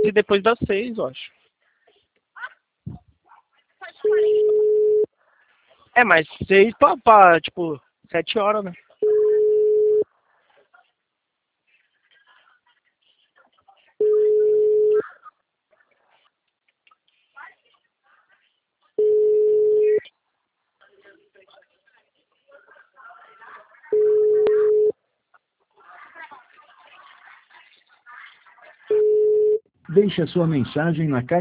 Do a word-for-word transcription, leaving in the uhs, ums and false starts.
e depois das seis, eu acho. É, mas seis pra, pra tipo, sete horas, né? Deixe a sua mensagem na caixa